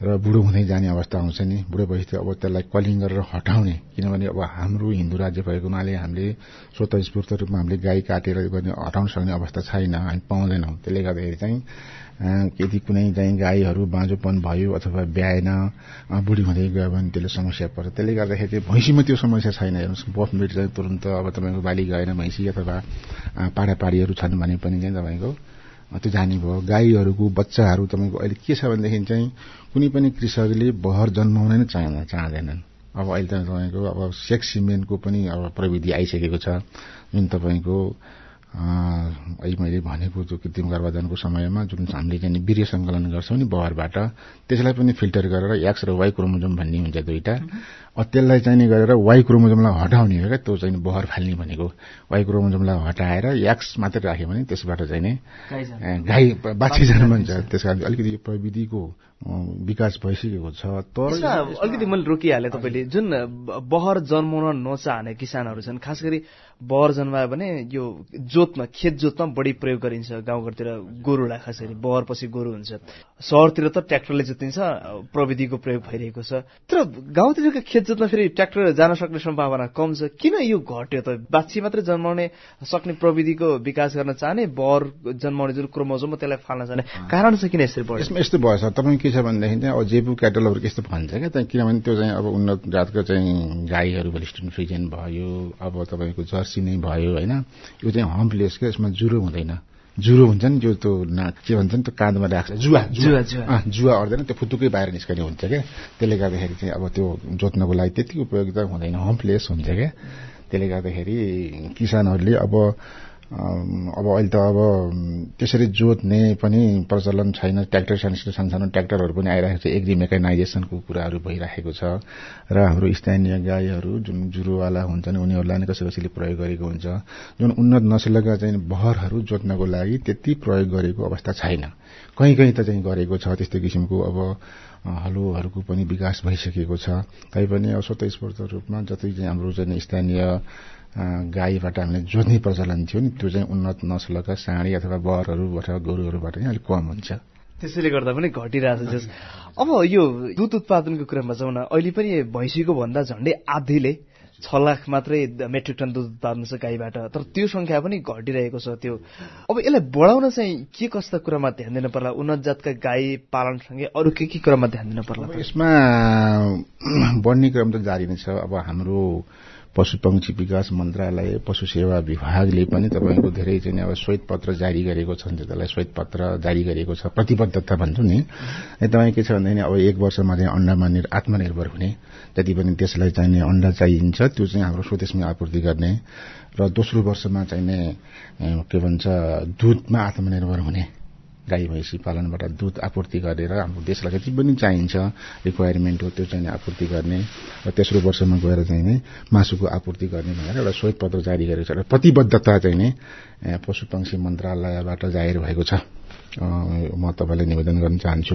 S3: र बुढो हुँदै जाने अवस्था आउँछ नि। बुढो भएपछि अब त्यसलाई कलिङ गरेर हटाउने, किनभने अब हाम्रो हिन्दू राज्य भएको हुनाले हामीले स्वतस्फूर्त रूपमा हामीले गाई काटेर गर्ने हटाउन सक्ने अवस्था छैन, हामी पाउँदैनौँ। त्यसले गर्दाखेरि चाहिँ यदि कुनै चाहिँ गाईहरू बाँझोपन भयो अथवा ब्याएन, बुढी हुँदै गयो भने त्यसले समस्या पर्छ। त्यसले गर्दाखेरि चाहिँ भैँसीमा त्यो समस्या छैन। हेर्नुहोस्, बफ मिट चाहिँ तुरन्त अब तपाईँको बाली गएन भैँसी अथवा पाडापाडीहरू छन् भने पनि चाहिँ तपाईँको त्यो जाने भयो। गाईहरूको बच्चाहरू तपाईँको अहिले के छ भनेदेखि चाहिँ कुनै पनि कृषकले बहर जन्माउन नै चाहन्न चाहँदैनन्। अब अहिले त तपाईँको अब सेक्स सिमेन्टको पनि अब प्रविधि आइसकेको छ, जुन तपाईँको अहिले मैले भनेको त्यो कृत्रिम गर्भधानको समयमा जुन हामीले चाहिँ वीर्य सङ्कलन गर्छौँ नि बहरबाट, त्यसलाई पनि फिल्टर गरेर एक्स र वाई क्रोमोजोम भन्ने हुन्छ दुईटा, त्यसलाई चाहिँ गरेर वाई क्रोमोजोमलाई हटाउने हो क्या। त्यो चाहिँ बहर फाल्ने भनेको वाई क्रोमोजोमलाई हटाएर एक्स मात्रै राख्यो भने त्यसबाट चाहिँ नै गाई बाछी जन्मन्छ। त्यस कारण अलिकति प्रविधिको विकास भइसकेको छ। तर
S2: अलिकति मैले रोकिहालेँ, तपाईँले जुन बहर जन्माउन नचाहने किसानहरू छन्, खास गरी बहर जन्मायो भने यो जोतमा खेत जोतमा बढी प्रयोग गरिन्छ गाउँघरतिर गोरुलाई, खास गरी बहर पछि गोरु हुन्छ। सहरतिर त ट्र्याक्टरले जोतिन्छ, प्रविधिको प्रयोग भइरहेको छ। तर गाउँतिरको खेत जोतमा फेरि ट्र्याक्टर जान सक्ने सम्भावना कम छ। किन यो घट्यो त? बाछी मात्रै जन्माउने सक्ने प्रविधिको विकास गर्न चाहने, बहर जन्माउने जुन क्रोमोजोम त्यसलाई फाल्न चाहने, कारण चाहिँ किन यसरी बढ्यो?
S3: यसमा यस्तो भयो सर, तपाईँ के छ भनेदेखि चाहिँ अब जेबु क्याटलहरू यस्तो भन्छ क्या, त्यहाँ किनभने त्यो चाहिँ अब उन्नत जातको चाहिँ गाईहरू होल्स्टिन फ्रिजियन भयो, अब तपाईँको जर्सी नै भयो होइन। यो चाहिँ हम्पलेस क्या, यसमा जुरो हुँदैन। जुरो हुन्छ नि त्यो त्यो के भन्छ नि त्यो काँधमा राख्छ, जुवा जुवा जुवा अड्दैन, त्यो फुत्तुकै बाहिर निस्कने हुन्छ क्या। त्यसले गर्दाखेरि चाहिँ अब त्यो जोत्नको लागि त्यति उपयोगिता हुँदैन, हम्पलेस हुन्छ क्या। त्यसले गर्दाखेरि किसानहरूले अब अब अहिले त अब त्यसरी जोत्ने पनि प्रचलन छैन। ट्र्याक्टर सानो सानो ट्र्याक्टरहरू पनि आइरहेको छ, एग्री मेकानाइजेसनको कुराहरू भइरहेको छ। र हाम्रो स्थानीय गाईहरू जुन जुरुवाला हुन्छन् उनीहरूलाई नै कसै कसैले प्रयोग गरेको हुन्छ। जुन उन्नत नसलका चाहिँ बहरहरू जोत्नको लागि त्यति प्रयोग गरेको अवस्था छैन। कहीँ कहीँ त चाहिँ गरेको छ, त्यस्तो किसिमको अब हलोहरूको पनि विकास भइसकेको छ। तैपनि अब स्वतस्फूर्त रूपमा जति चाहिँ हाम्रो चाहिँ स्थानीय गाईबाट हामीले जोत्ने प्रचलन थियो नि, त्यो चाहिँ उन्नत नसलका साँडी अथवा बहरहरू अथवा गोरुहरूबाट चाहिँ अलिक कम हुन्छ।
S2: त्यसैले गर्दा पनि घटिरहेको छ। अब यो दुध उत्पादनको कुरामा जाउँ न, अहिले पनि भैँसीको भन्दा झन्डै आधीले छ लाख मात्रै मेट्रिक टन दुध उत्पादन छ गाईबाट, तर त्यो संख्या पनि घटिरहेको छ। त्यो अब यसलाई बढाउन चाहिँ के कस्ता कुरामा ध्यान दिन पर्ला? उन्नत जातका गाई पालनसँगै अरू के के कुरामा ध्यान दिन पर्ला?
S3: यसमा बढ्ने क्रम त जारी नै छ। अब हाम्रो पशुपक्षी विकास मन्त्रालय, पशु सेवा विभागले पनि तपाईँको धेरै चाहिँ अब श्वेत पत्र जारी गरेको छ। त्यसलाई श्वेत पत्र जारी गरेको छ, प्रतिबद्धता भन्छौँ नि। तपाईँ के छ भनेदेखि अब एक वर्षमा चाहिँ अण्डामा निर आत्मनिर्भर हुने, जति पनि त्यसलाई चाहिने अण्डा चाहिन्छ त्यो चाहिँ हाम्रो स्वदेशमै आपूर्ति गर्ने, र दोस्रो वर्षमा चाहिने के भन्छ दुधमा आत्मनिर्भर हुने, गाई भैँसी पालनबाट दुध आपूर्ति गरेर हाम्रो देशलाई जति पनि चाहिन्छ रिक्वायरमेन्ट हो त्यो चाहिँ आपूर्ति गर्ने, र तेस्रो वर्षमा गएर चाहिँ नै मासुको आपूर्ति गर्ने भनेर एउटा श्वेत पत्र जारी गरेको छ। र प्रतिबद्धता चाहिँ नै पशुपक्षी मन्त्रालयबाट जाहेर भएको छ। म तपाईँलाई निवेदन गर्न चाहन्छु।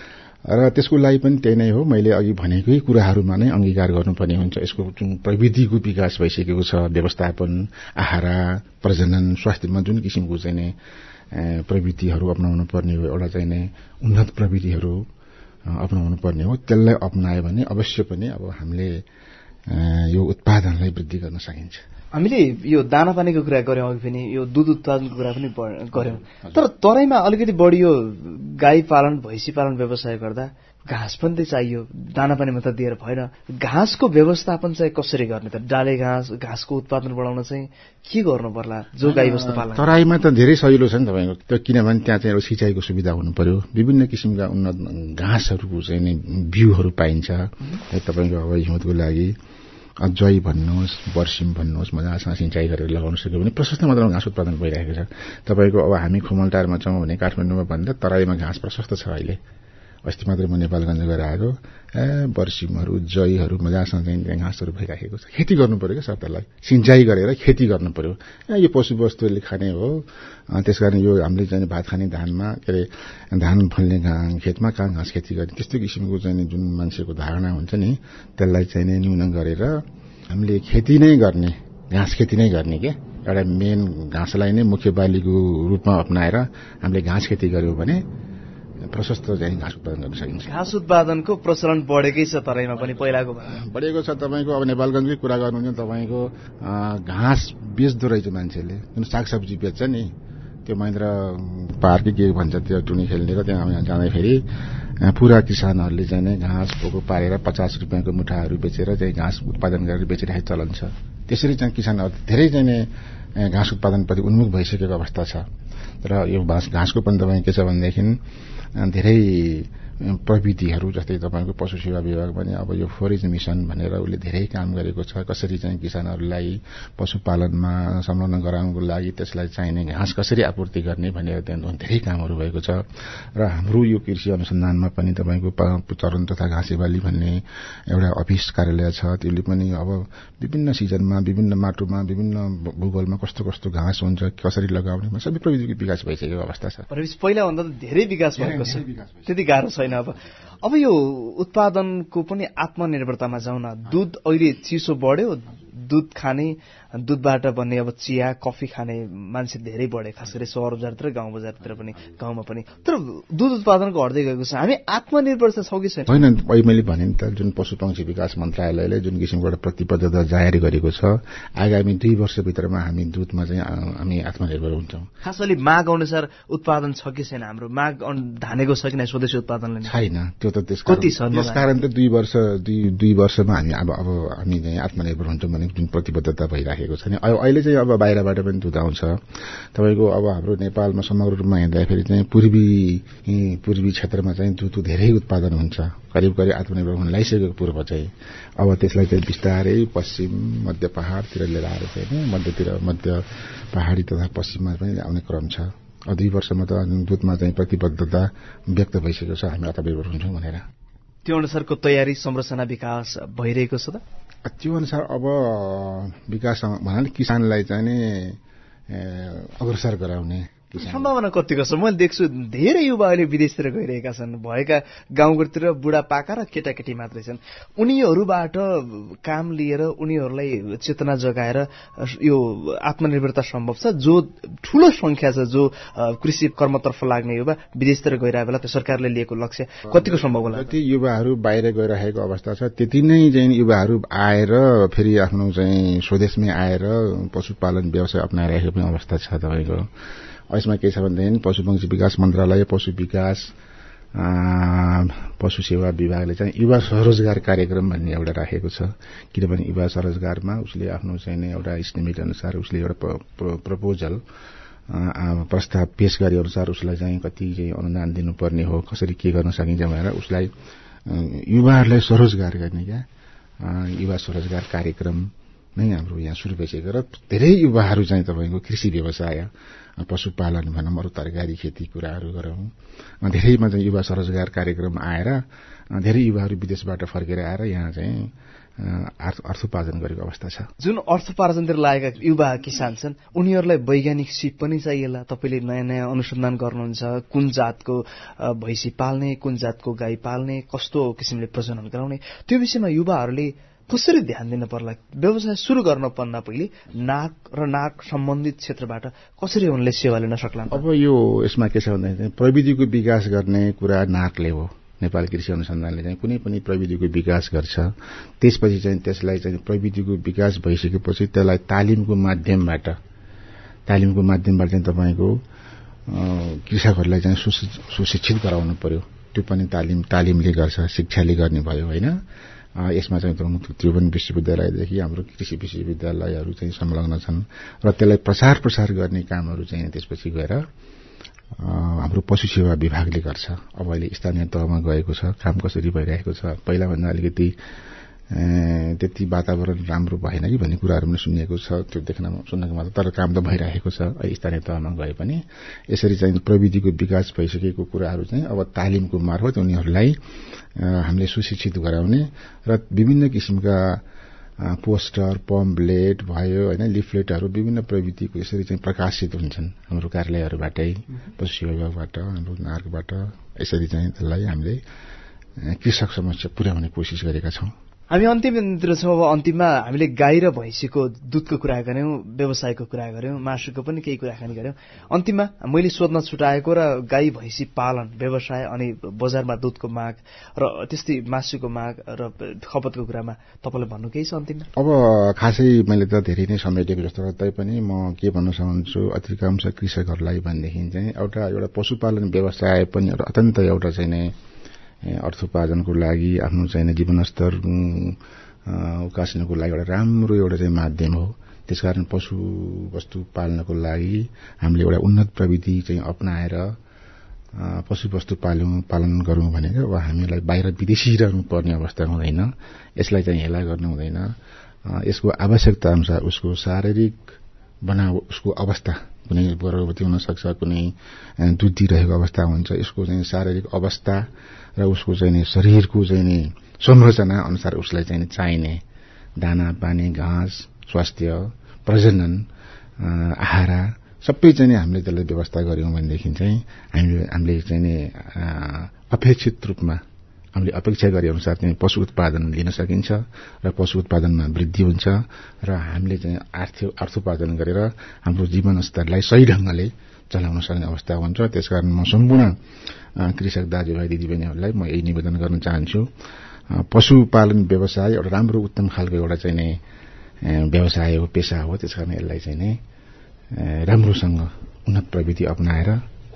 S3: र त्यसको लागि पनि त्यही नै हो, मैले अघि भनेकै कुराहरूमा नै अंगीकार गर्नुपर्ने हुन्छ। यसको जुन प्रविधिको विकास भइसकेको छ, व्यवस्थापन, आहारा, प्रजनन, स्वास्थ्यमा जुन किसिमको चाहिँ नै प्रविधिहरू अपनाउनु पर्ने हो, एउटा चाहिँ नै उन्नत प्रविधिहरू अपनाउनु पर्ने हो। त्यसलाई अपनायो भने अवश्य पनि अब हामीले यो उत्पादनलाई वृद्धि गर्न सकिन्छ।
S2: हामीले यो दाना पानीको कुरा गर्यौं, अघि पनि यो दुध उत्पादनको कुरा पनि गर्यौं, तर तराईमा अलिकति बढी यो गाई पालन भैँसी पालन व्यवसाय गर्दा घाँस पनि त चाहियो, दाना पानी मात्र दिएर भएन। घाँसको व्यवस्थापन चाहिँ कसरी गर्ने त? डाले घाँस, घाँसको उत्पादन बढाउन चाहिँ के गर्नु पर्ला जो गाई बस्तु पालन?
S3: तराईमा त धेरै सजिलो छ नि तपाईको त्यो, किनभने त्यहाँ चाहिँ सिँचाइको सुविधा हुनु पर्यो, विभिन्न किसिमका उन्नत घाँसहरूको चाहिँ नि बिउहरू पाइन्छ। तपाईको अब हिउँदको लागि जय भन्नुहोस्, वर्षिम भन्नुहोस्, मजासँग सिँचाइ गरेर लगाउन सक्यो भने प्रशस्त मात्रामा घाँस उत्पादन भइरहेको छ। तपाईँको अब हामी खुमलटारमा छौँ भने काठमाडौँमा भन्दा तराईमा घाँस प्रशस्त छ। अहिले अस्ति मात्रै म नेपालगञ्ज गएर आएको, ए वर्षिमहरू जयहरू मजासँग चाहिँ घाँसहरू भइराखेको छ। खेती गर्नु पर्यो क्या सर, त्यसलाई सिँचाइ गरेर खेती गर्नु पर्यो। यो पशु वस्तुहरूले खाने हो, त्यसकारण यो हामीले चाहिँ भात खाने धानमा के अरे धान फल्ने खेतमा कहाँ घाँस खेती गर्ने, त्यस्तो किसिमको चाहिँ जुन मान्छेको धारणा हुन्छ नि त्यसलाई चाहिँ न्यून गरेर हामीले खेती नै गर्ने, घाँस खेती नै गर्ने के एउटा मेन घाँसलाई नै मुख्य बालीको रूपमा अपनाएर हामीले घाँस खेती गर्यौँ भने प्रशस्त चाहिँ घाँस उत्पादन गर्न सकिन्छ।
S2: घाँस उत्पादनको प्रचलन बढेकै छ तराईमा पनि पहिलाको
S3: बढेको छ। तपाईँको अब नेपालगञ्जकै कुरा गर्नुहुन्छ तपाईँको घाँस बेच्दो रहेछ मान्छेले, जुन सागसब्जी बेच्छ नि त्यो महेन्द्र पार्कै के भन्छ त्यो टुनी खेल्ने र त्यहाँ जाँदाखेरि पुरा किसानहरूले चाहिँ नै घाँस पोको पारेर पचास रुपियाँको मुठाहरू बेचेर चाहिँ घाँस उत्पादन गरेर बेचिरहेको चलन छ। त्यसरी चाहिँ किसानहरू धेरै चाहिँ नै घाँस उत्पादनप्रति उन्मुख भइसकेको अवस्था छ। र यो घाँसको पनि तपाईँ के छ भनेदेखि धेरै प्रविधिहरू जस्तै तपाईँको पशु सेवा विभाग पनि अब यो फोरेज मिसन भनेर उसले धेरै काम गरेको छ। कसरी चाहिँ किसानहरूलाई पशुपालनमा संलग्न गराउनको लागि त्यसलाई चाहिने घाँस कसरी आपूर्ति गर्ने भनेर त्यहाँ धेरै कामहरू भएको छ। र हाम्रो यो कृषि अनुसन्धानमा पनि तपाईँको चरण तथा घाँसे बाली भन्ने एउटा अफिस कार्यालय छ। त्यसले पनि अब विभिन्न सिजनमा विभिन्न माटोमा विभिन्न भूगोलमा कस्तो कस्तो घाँस हुन्छ कसरी लगाउने सबै प्रविधिको विकास भइसकेको अवस्था छ।
S2: पहिलाभन्दा त धेरै विकास भएको छ, त्यति गाह्रो छैन। अब अब यो उत्पादनको पनि आत्मनिर्भरतामा जाउँ न। दुध अहिले चिसो बढ्यो, दुध खाने दुधबाट बन्ने अब चिया कफी खाने मान्छे धेरै बढे, खास गरी सहर बजारतिर गाउँ बजारतिर पनि गाउँमा पनि। तर दुध उत्पादनको हट्दै गएको छ। हामी आत्मनिर्भर छौँ कि छैन?
S3: होइन, अहिले मैले भने नि त जुन पशुपक्षी विकास मन्त्रालयले जुन किसिमबाट प्रतिबद्धता जारी गरेको छ आगामी दुई वर्षभित्रमा हामी दुधमा चाहिँ हामी आत्मनिर्भर हुन्छौँ।
S2: खास गरी माग अनुसार उत्पादन छ कि छैन? हाम्रो माग धानेको छ कि नै स्वदेशी उत्पादनले?
S3: छैन, त्यो त त्यस
S2: कति छ?
S3: त्यस कारण त दुई वर्ष दुई दुई वर्षमा हामी अब अब हामी चाहिँ आत्मनिर्भर हुन्छौँ भने जुन प्रतिबद्धता भइराखेको छ नि। अहिले चाहिँ अब बाहिरबाट पनि दुध आउँछ तपाईँको। अब हाम्रो नेपालमा समग्र रूपमा हेर्दाखेरि चाहिँ पूर्वी पूर्वी क्षेत्रमा चाहिँ दुध धेरै उत्पादन हुन्छ, करिब करिब आत्मनिर्भर हुन लागिसकेको पूर्व चाहिँ। अब त्यसलाई चाहिँ बिस्तारै पश्चिम मध्य पहाडतिर लिएर आएर चाहिँ मध्यतिर मध्य पहाडी तथा पश्चिममा पनि आउने क्रम छ। दुई वर्षमा त दुधमा चाहिँ प्रतिबद्धता व्यक्त भइसकेको छ हामी आत्मनिर्भर हुन्छौँ भनेर।
S2: त्यो अनुसारको तयारी संरचना विकास भइरहेको छ त?
S3: त्यो अनुसार अब विकास भन्नाले किसानलाई चाहिँ नि अग्रसर गराउने
S2: सम्भावना कतिको छ? मैले देख्छु धेरै युवा अहिले विदेशतिर गइरहेका छन्। भएका गाउँघरतिर बुढापाका र केटाकेटी मात्रै छन्। उनीहरूबाट काम लिएर उनीहरूलाई चेतना जगाएर यो आत्मनिर्भरता सम्भव छ? जो ठूलो संख्या छ जो कृषि कर्मतर्फ लाग्ने युवा विदेशतिर गइरहेको बेला त्यो सरकारले लिएको लक्ष्य कतिको सम्भव होला?
S3: जति युवाहरू बाहिर गइरहेको अवस्था छ त्यति नै चाहिँ युवाहरू आएर फेरि आफ्नो चाहिँ स्वदेशमै आएर पशुपालन व्यवसाय अपनाइरहेको पनि अवस्था छ तपाईँको। यसमा के छ भनेदेखि पशुपक्षी विकास मन्त्रालय पशु विकास पशु सेवा विभागले चाहिँ युवा स्वरोजगार कार्यक्रम भन्ने एउटा राखेको छ। किनभने युवा स्वरोजगारमा उसले आफ्नो चाहिँ एउटा इस्टिमेट अनुसार उसले एउटा प्रपोजल प्रस्ताव पेश गरे अनुसार उसलाई चाहिँ कति चाहिँ अनुदान दिनुपर्ने हो, कसरी के गर्न सकिन्छ भनेर उसलाई युवाहरूलाई स्वरोजगार गर्ने क्या युवा स्वरोजगार कार्यक्रम नै हाम्रो यहाँ सुरु भइसकेको। र धेरै युवाहरू चाहिँ तपाईँको कृषि व्यवसाय पशुपालन भनौँ अरू तरकारी खेती कुराहरू गरौँ धेरैमा चाहिँ युवा स्वरोजगार कार्यक्रम आएर धेरै युवाहरू विदेशबाट फर्केर आएर यहाँ चाहिँ अर्थोपार्जन गरेको अवस्था छ।
S2: जुन अर्थोपार्जनतिर लागेका युवा किसान छन् उनीहरूलाई वैज्ञानिक सिप पनि चाहिएला। तपाईँले नयाँ नयाँ अनुसन्धान गर्नुहुन्छ, कुन जातको भैँसी पाल्ने, कुन जातको गाई पाल्ने, कस्तो किसिमले प्रजनन गराउने, त्यो विषयमा युवाहरूले कसरी ध्यान दिन पर्ला? व्यवसाय सुरु गर्न पर्दा पहिले नाक र नाक सम्बन्धित क्षेत्रबाट कसरी उनले सेवा लिन सक्लान्?
S3: अब यो यसमा के छ भन्दाखेरि प्रविधिको विकास गर्ने कुरा नाकले हो। नेपाल कृषि अनुसन्धानले चाहिँ कुनै पनि प्रविधिको विकास गर्छ, त्यसपछि चाहिँ त्यसलाई चाहिँ प्रविधिको विकास भइसकेपछि त्यसलाई तालिमको माध्यमबाट तालिमको माध्यमबाट चाहिँ तपाईँको कृषकहरूलाई चाहिँ सुशिक्षित गराउनु पर्यो। त्यो पनि तालिम तालिमले गर्छ, शिक्षाले गर्ने भयो होइन। यसमा चाहिँ त्रिभुवन विश्वविद्यालयदेखि हाम्रो कृषि विश्वविद्यालयहरू चाहिँ संलग्न छन् र त्यसलाई प्रचार प्रसार गर्ने कामहरू चाहिँ त्यसपछि गएर हाम्रो पशु सेवा विभागले गर्छ। अब अहिले स्थानीय तहमा गएको छ, काम कसरी भइरहेको छ। पहिलाभन्दा अलिकति त्यति वातावरण राम्रो भएन कि भन्ने कुराहरू पनि सुनिएको छ, त्यो देख्न सुन्नको मात्र, तर काम त भइरहेको छ। स्थानीय तहमा गए पनि यसरी चाहिँ प्रविधिको विकास भइसकेको कुराहरू चाहिँ अब तालिमको मार्फत उनीहरूलाई हामीले सुशिक्षित गराउने र विभिन्न किसिमका पोस्टर पम्पलेट भयो होइन लिफलेटहरू विभिन्न प्रविधिको यसरी चाहिँ प्रकाशित हुन्छन् हाम्रो कार्यालयहरूबाटै पशु सेवा विभागबाट हाम्रो नार्कबाट। यसरी चाहिँ त्यसलाई हामीले कृषक समक्ष पुर्याउने कोसिस गरेका छौँ।
S2: हामी अन्तिमतिर छौँ। अब अन्तिममा हामीले गाई र भैँसीको दुधको कुरा गऱ्यौँ, व्यवसायको कुरा गऱ्यौँ, मासुको पनि केही कुराकानी गऱ्यौँ। अन्तिममा मैले सोध्न छुटाएको र गाई भैँसी पालन व्यवसाय अनि बजारमा दुधको माग र त्यस्तै मासुको माग र खपतको कुरामा तपाईँले भन्नु केही छ अन्तिममा?
S3: अब खासै मैले त धेरै नै समेटेको जस्तो तै पनि म के भन्न चाहन्छु, अधिकांश कृषकहरूलाई भनेदेखि चाहिँ एउटा एउटा पशुपालन व्यवसाय पनि अत्यन्त एउटा चाहिँ नै अर्थोपार्जनको लागि आफ्नो चाहिँ जीवनस्तर उकास्नको लागि एउटा राम्रो एउटा चाहिँ माध्यम हो। त्यसकारण पशु वस्तु पाल्नको लागि हामीले एउटा उन्नत प्रविधि चाहिँ अपनाएर पशु वस्तु पाल्यौं पालन गरौं भनेको अब हामीलाई बाहिर विदेशी रहनु पर्ने अवस्था हुँदैन। यसलाई चाहिँ हेला गर्नु हुँदैन। यसको आवश्यकता अनुसार उसको शारीरिक बनाव, उसको अवस्था, कुनै गर्भवती हुन सक्छ, कुनै दुध दिइरहेको अवस्था हुन्छ, यसको चाहिँ शारीरिक अवस्था र उसको चाहिँ शरीरको चाहिँ संरचना अनुसार उसलाई चाहिँ चाहिने दाना पानी, घाँस, स्वास्थ्य, प्रजनन, आहार सबै चाहिँ हामीले त्यसलाई व्यवस्था गर्यौं भनेदेखि चाहिँ हामीले हामीले चाहिँ अपेक्षित रूपमा हामीले अपेक्षा गरे अनुसार चाहिँ पशु उत्पादन लिन सकिन्छ र पशु उत्पादनमा वृद्धि हुन्छ र हामीले चाहिँ आर्थिक अर्थोपार्जन गरेर हाम्रो जीवनस्तरलाई सही ढंगले चलाउन सक्ने अवस्था हुन्छ। त्यसकारण म सम्पूर्ण कृषक दाजुभाइ दिदीबहिनीहरूलाई म यही निवेदन गर्न चाहन्छु, पशुपालन व्यवसाय एउटा राम्रो उत्तम खालको एउटा चाहिँ नै व्यवसाय हो, पेशा हो। त्यसकारण यसलाई चाहिँ नै राम्रोसँग उन्नत प्रविधि अपनाएर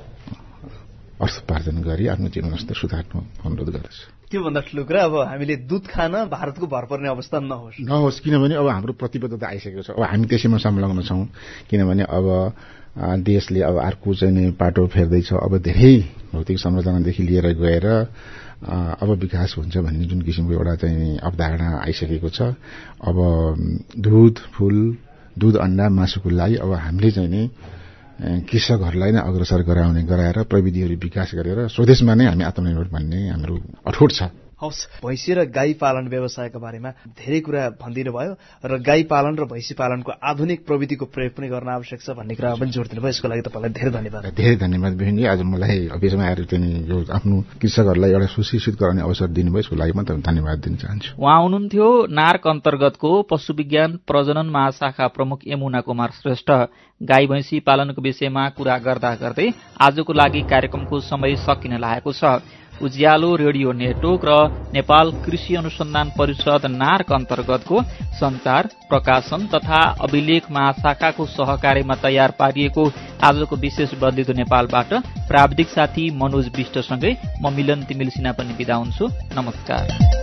S3: अर्थोपार्जन गरी आफ्नो जीवनस्तर सुधार्नु अनुरोध गर्दछु।
S2: त्योभन्दा ठुलो कुरा अब हामीले दुध खान भारतको भर पर्ने अवस्था नहोस्
S3: नहोस् किनभने अब हाम्रो प्रतिबद्धता आइसकेको छ। अब हामी त्यसैमा संलग्न छौं, किनभने अब देशले अब अर्को चाहिँ पाटो फेर्दैछ। अब धेरै भौतिक संरचनादेखि लिएर गएर अब विकास हुन्छ भन्ने जुन किसिमको एउटा चाहिँ अवधारणा आइसकेको छ। अब दुध, फूल, दुध, अण्डा, मासुको लागि अब हामीले चाहिँ नि कृषकहरूलाई नै अग्रसर गराउने गराएर प्रविधिहरू विकास गरेर स्वदेशमा नै हामी आत्मनिर्भर भन्ने हाम्रो अठोट छ।
S2: हवस्, भैँसी र गाई पालन व्यवसायको बारेमा धेरै कुरा भनिदिनु भयो र गाई पालन र भैँसी पालनको आधुनिक प्रविधिको प्रयोग पनि गर्न आवश्यक छ भन्ने कुरा पनि जोड दिनुभयो। यसको लागि तपाईँलाई धेरै धन्यवाद।
S3: धेरै धन्यवाद बहिनी, आज मलाई अफिसमा आएर चाहिँ यो आफ्नो कृषकहरूलाई एउटा सुशिक्षित गराउने अवसर दिनुभयो, यसको लागि म धन्यवाद दिन चाहन्छु।
S1: उहाँ हुनुहुन्थ्यो नार्क अन्तर्गतको पशु विज्ञान प्रजनन महाशाखा प्रमुख यमुना कुमार श्रेष्ठ। गाई भैँसी पालनको विषयमा कुरा गर्दा गर्दै आजको लागि कार्यक्रमको समय सकिन लागेको छ। उज्यालो रेडियो नेटवर्क र नेपाल कृषि अनुसन्धान परिषद नार्क अन्तर्गतको संचार, प्रकाशन तथा अभिलेख महाशाखाको सहकार्यमा तयार पारिएको आजको विशेष बदलिदो नेपालबाट प्राविधिक साथी मनोज विष्टसँगै म मिलन तिमिल सिन्हा पनि बिदा हुन्छु। नमस्कार।